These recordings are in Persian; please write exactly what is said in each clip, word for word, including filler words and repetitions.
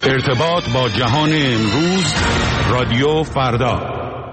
ارتباط با جهان امروز، رادیو فردا.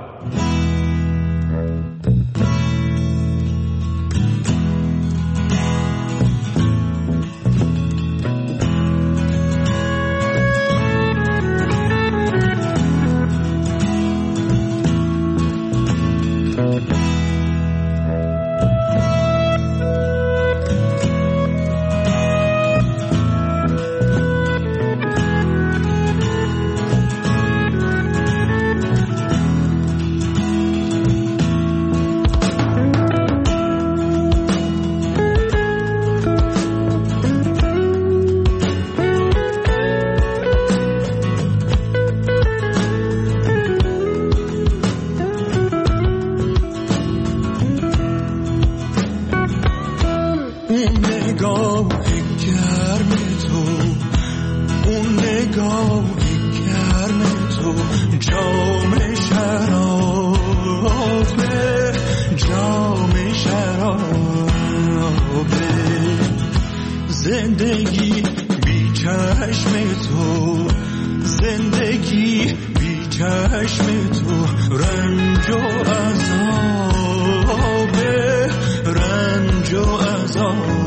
زندگی بی چشم تو، زندگی بی چشم تو، رنج و عذاب، رنج و عذاب.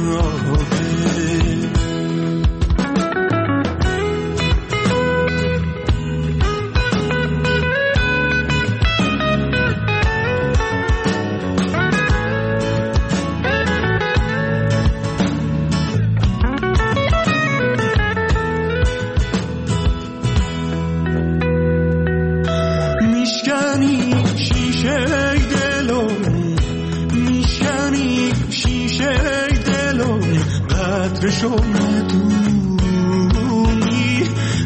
شو ندونی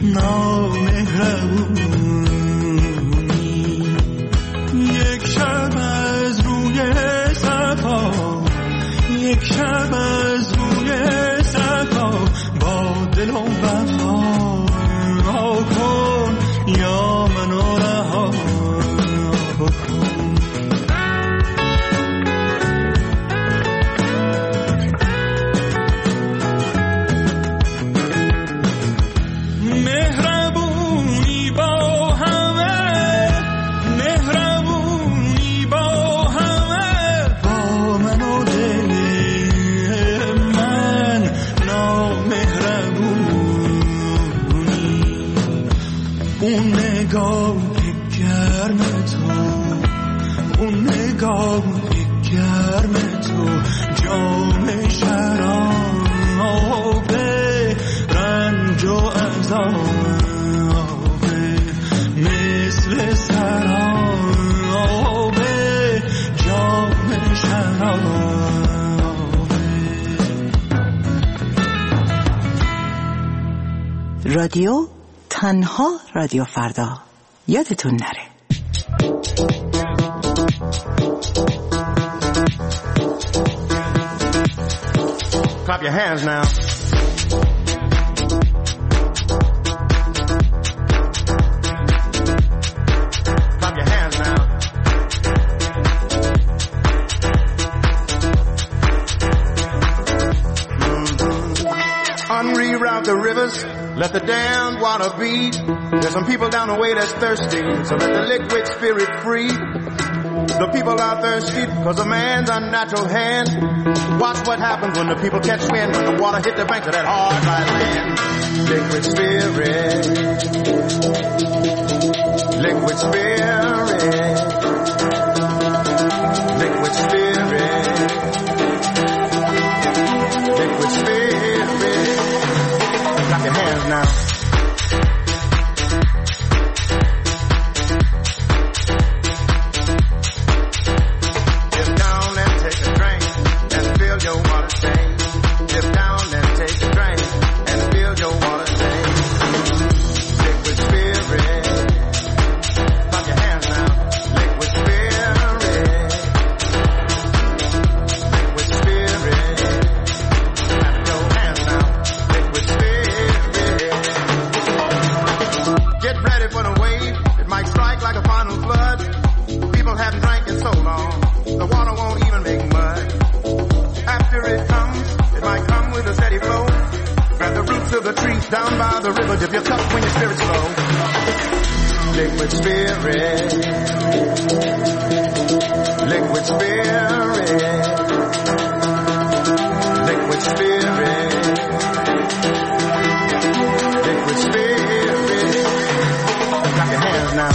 نامهربونی، یک شب از روی صفا، یک شب از روی صفا، با دل و وفا کن یا منو رها کن. گرم تو جام شراب، رنج و عذاب، مثل سراب جام شراب. رادیو تنها رادیو فردا، یادتون نره. Clap your hands now. Clap your hands now. Mm-hmm. Unreroute the rivers, let the damned water beat. There's some people down the way that's thirsty, so let the liquid spirit free. The people are thirsty because of man's unnatural hand. Watch what happens when the people catch wind, when the water hit the bank of that hard, dry land. Liquid spirit, liquid spirit, liquid spirit, liquid spirit. Clap your hands now. Liquid spirit, clap your hands sugar tree down by the river. Dip your cup when your spirits low. Liquid spirit, liquid spirit, liquid spirit, liquid spirit. Clap your hands now.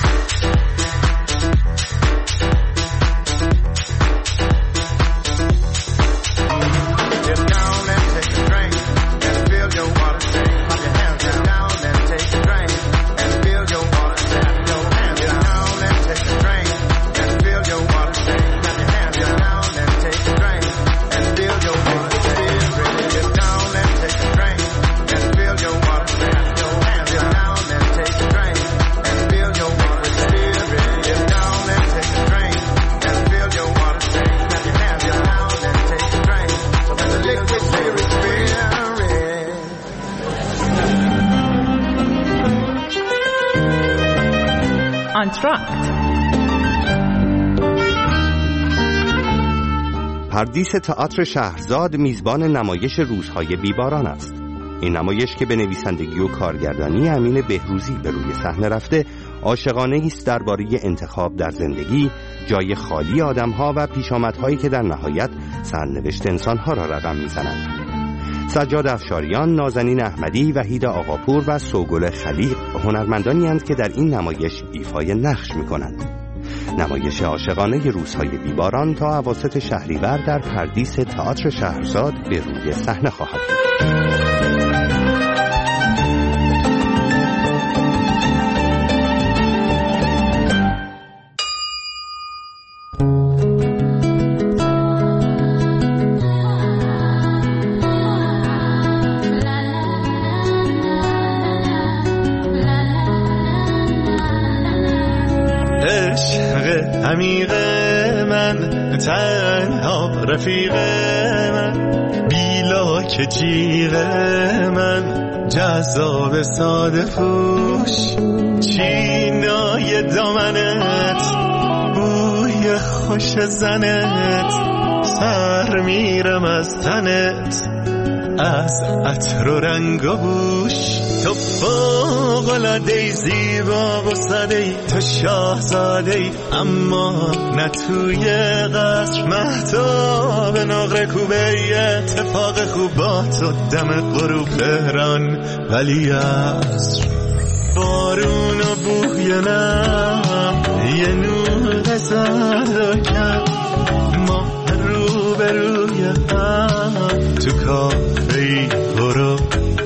پردیس تئاتر شهرزاد میزبان نمایش روزهای بیباران است. این نمایش که به نویسندگی و کارگردانی امین بهروزی به روی صحنه رفته، عاشقانه است درباره انتخاب در زندگی، جای خالی آدم‌ها و پیشامدهایی که در نهایت سرنوشت انسان‌ها را رقم می‌زنند. سجاد افشاریان، نازنین احمدی، وحید آقاپور و سوگل خلیق هنرمندانی هستند که در این نمایش ایفای نقش می‌کنند. نمایش عاشقانه روزهای بیباران تا اواسط شهریور در پردیس تئاتر شهرزاد به روی صحنه خواهد بود. عمیق من تنها رفیق من بیلاک جیغ من جذاب ساده پوش چینای دامنت بوی خوش زنت سر میرم از تنت از عطر و رنگ و بوش تو فوق‌العاده زیبا و ساده‌ای تو شاهزاده‌ای اما نه توی قصر مهتاب نقره کوبه اتفاق خوب با تو دم غروب تهران ولی عصر بارون و بوی نم یه نور زد کرد ما رو به روی هم تو کافه‌ای برو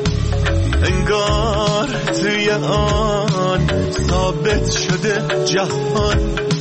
انگار توی آن ثابت شده جهان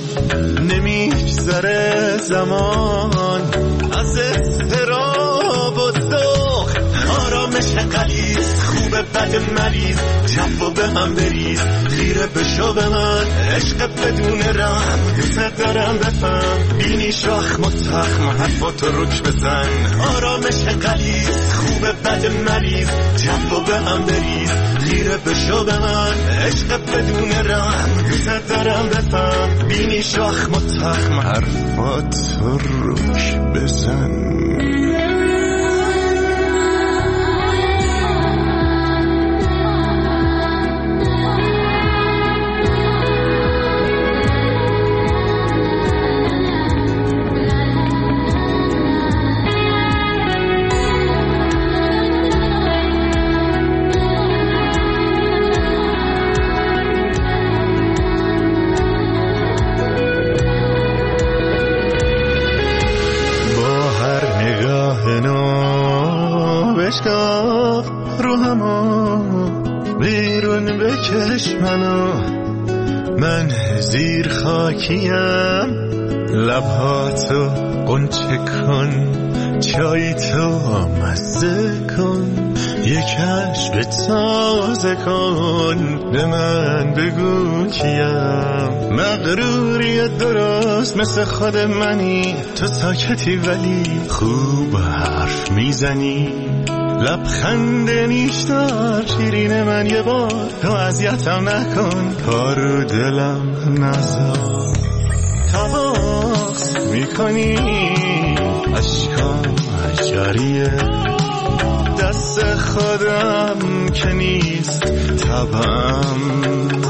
نمیگذره زمان از اضطراب و ذوق آرامش غلیظ خوبه بد مریض جفا به هم بریز خیره بشو به من عشق بدون رحم دوست دارم بفهم بینی شاخ متخم حرفا تو رک بزن آرامش غلیظ خوبه بد مریض جفا به هم بریز خیره بشو به من عشق بدون رحم دوست دارم بفهم بینی شاخ متخم حرفا تو رک بزن رو همو بیرون بکش منو من زیر خاکیم لبهاتو قنچه کن چای تو مزه کن یکش به تازه کن به من بگو کیم مغروری درست مثل خود منی تو ساکتی ولی خوب حرف میزنی لبخند نیشدار شیرین من یه بار تو اذیتم نکن کارو دلم نزار تواس میکنی اشکام جاریه دست خودم که نیست طبعم،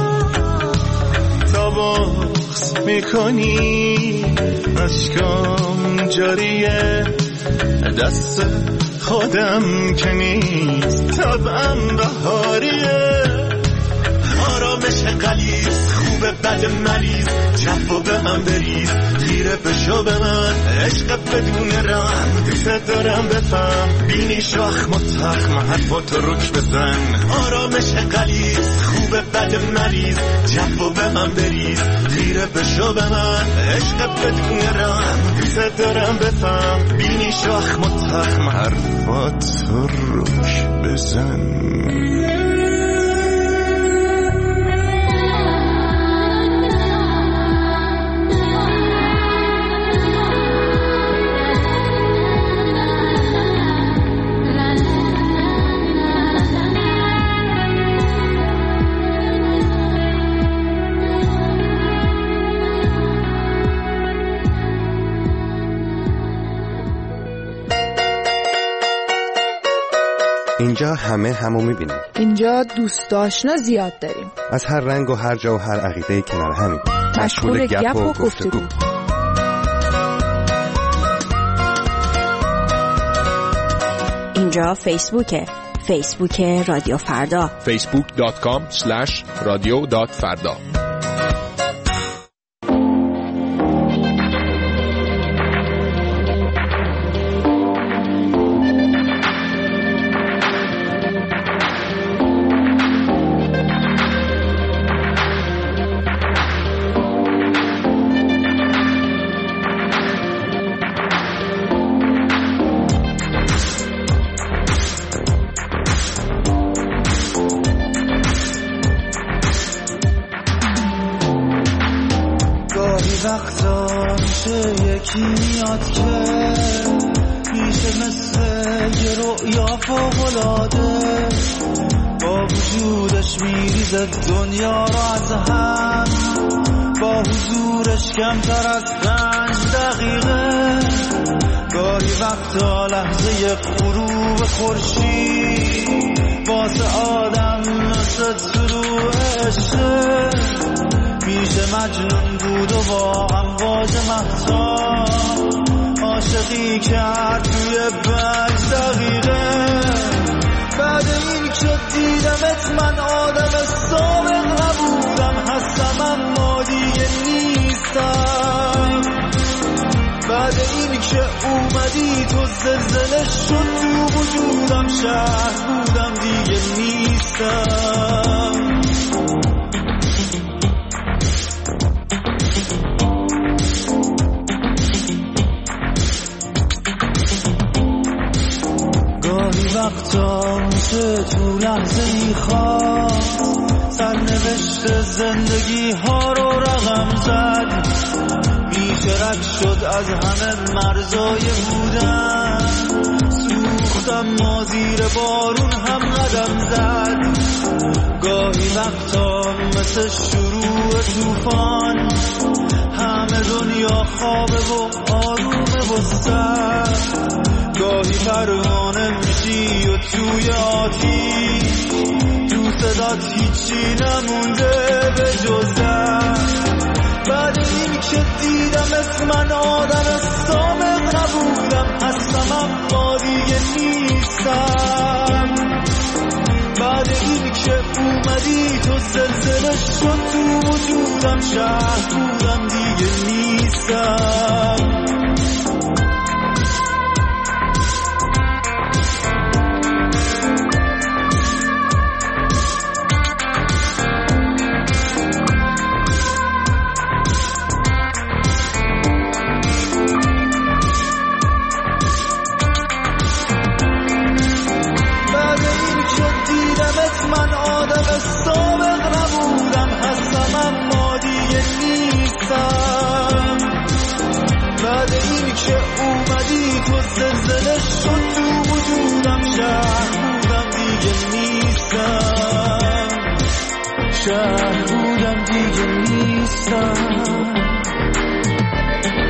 تا بغض میکنی اشکام جاریه، دست خودم که نیست طبعم بهاریه، آرامش غلیظ خوبه بد مریض، جفا به هم بریز خیره بشو به من، عشق بدون رحم دوست دارم بفهم، بینی شاخ متخم حرفات رک بزن، آرامش غلیظ خوبه بد مریض، جفا به هم بریز خیره بشو به من، عشق بدون رحم دوست دارم بفهم، بینی شاخ متخم حرفات رک بزن. اینجا همه همو میبینن. اینجا دوست آشنا زیاد داریم. از هر رنگ و هر جا و هر عقیده کنار همین. مشغول گپ و گفتگو. اینجا فیسبوکه. فیسبوک رادیو فردا. فیسبوک دات کام اسلش رادیو دات فردا. وقتا میشه یکی میاد که میشه مثل یه رؤیا فوق‌العاده، با وجودش میریزه دنیا رو از هم، با حضورش کمتر از پنج دقیقه، گاهی وقتا لحظه غروب خورشید واسه آدم مثل طلوع عشق، میشه مجنون بود و با امواج مهتاب عاشقی کرد توی پنج دقیقه، بعد این که دیدمت من آدم سابق نبودم، هستم اما دیگه نیستم، بعد این که اومدی تو زلزله شد تو وجودم، شهر بودم دیگه نیستم. وقتا میشه تو لحظه ای خواست سرنوشت زندگی ها رو رقم زد، میشه رد شد از همه مرزای بودن، سوختم ما زیر بارون هم قدم زد، گاهی وقتا مثل شروع طوفان همه دنیا خوابه و آرومه و سر، گاهی پروانه میشی و توی آتیش تو صدات هیچی نمونده به جز درد، بعد این که دیدمت من آدم سابق نبودم، هستم اما دیگه نیستم، بعد این که اومدی تو زلزله شد تو وجودم، شهر بودم دیگه نیستم. من آدم سابق نبودم، هستم اما دیگه نیستم، بعد این که اومدی تو زلزله شد تو وجودم، شهر بودم دیگه نیستم، شهر بودم دیگه نیستم،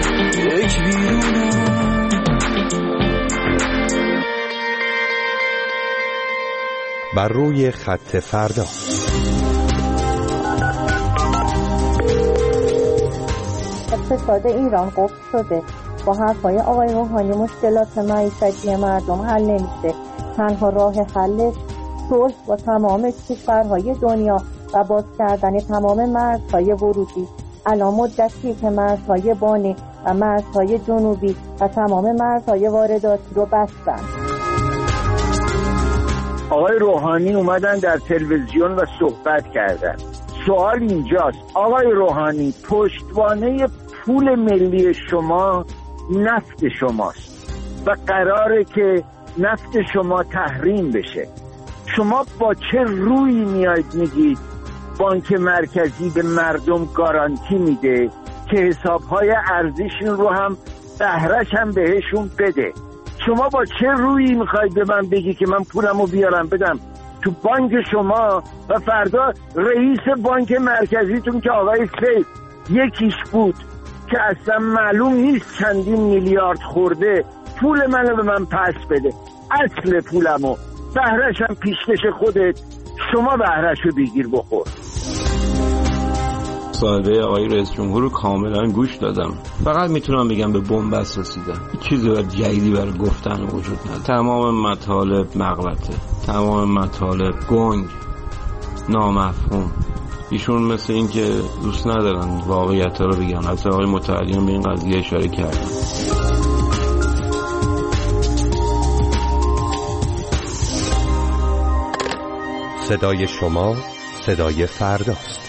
یک بیرونم. بر روی خط فردا. اقتصاد ایران قفل شده. با حرفای آقای روحانی مشکلات معیشتی مردم حل نمیشه. تنها راه حلش صلح با تمام کشورهای دنیا و باز کردن تمام مرزهای ورودی. الان مدتی که مرزهای بانی و مرزهای جنوبی و تمام مرزهای وارداتی رو بستن. آقای روحانی اومدن در تلویزیون و صحبت کردن. سوال اینجاست، آقای روحانی، پشتوانه پول ملی شما نفت شماست و قراره که نفت شما تحریم بشه. شما با چه رویی میاید میگید بانک مرکزی به مردم گارانتی میده که حسابهای ارزششون رو هم بهره‌ش هم بهشون بده؟ شما با چه رویی میخواید به من بگی که من پولمو بیارم بدم تو بانک شما و فردا رئیس بانک مرکزیتون که آقای سیف یکیش بود که اصلا معلوم نیست چندین میلیارد خورده پول منو به من پس بده، اصل پولمو بهره‌ش هم پیشکش خودت، شما بهره‌شو بگیر بخور. مصاحبه آقای رئیس جمهور رو کاملا گوش دادم. فقط میتونم بگم به بنبست رسیدن. چیزی برای جدیدی برای گفتن وجود نداره. تمام مطالب مغلطه، تمام مطالب گنگ، نامفهوم. ایشون مثل این که دوست ندارن واقعیت رو بگن. حتی آقای متعلیان به این قضیه اشاره کردن. صدای شما صدای فرداست.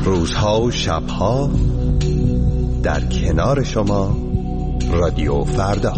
روزها و شبها در کنار شما رادیو فردا.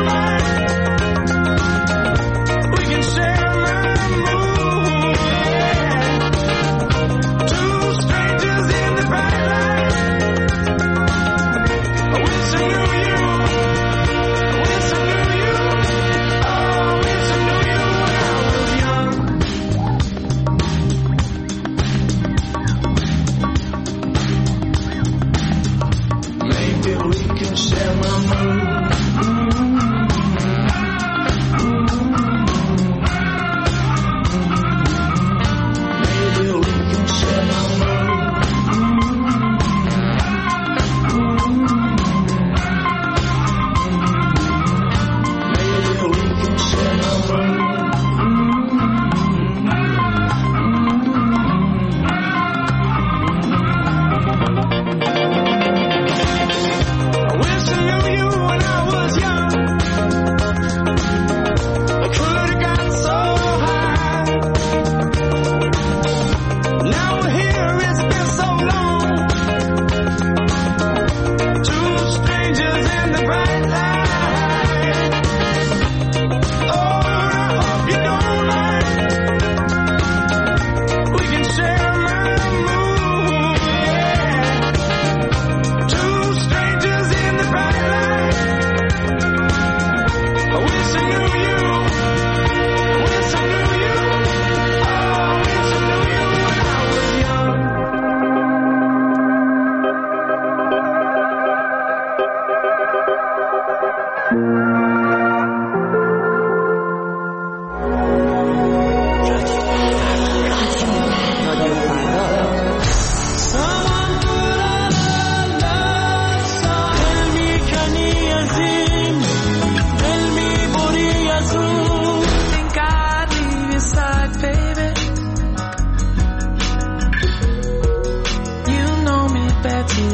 Yeah.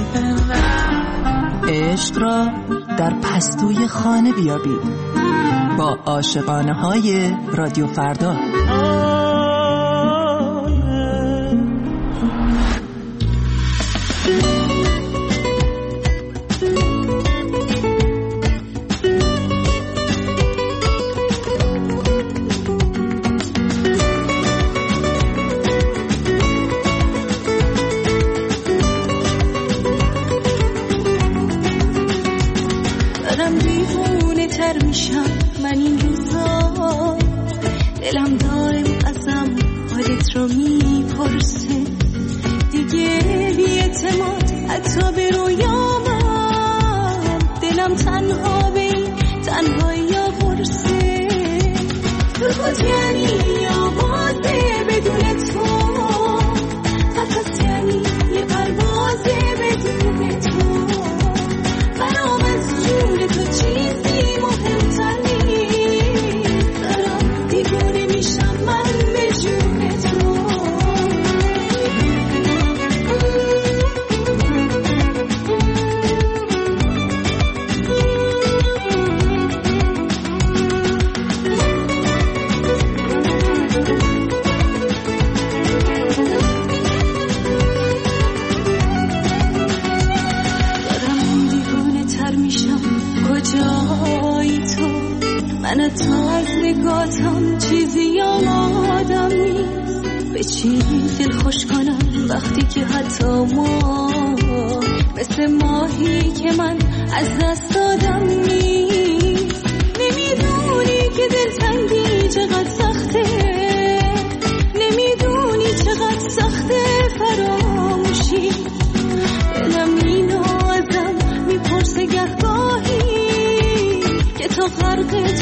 عشق را در پستوی خانه بیابید با عاشقانه های رادیو فردا. دلم دائم ازم حالت رو میپرسه دیگه بی اعتماد حتی به رویامم دلم تنها به این تنهایی ها پرسه تو خود یعنی آوازه بدون تو فقط یعنی یه پروازه بدون تو برام از جون تو چیزی مهمتر من تا از نگاتم چیزی یادم نیست به چی دل خوش کنم وقتی که حتی ما مثل ماهی که من از دست دادم نیست نمیدونی که دلتنگی چقدر سخته نمیدونی چقدر سخته فراموشی دلم اینو ازم میپرسه گهگاهی که تو غرق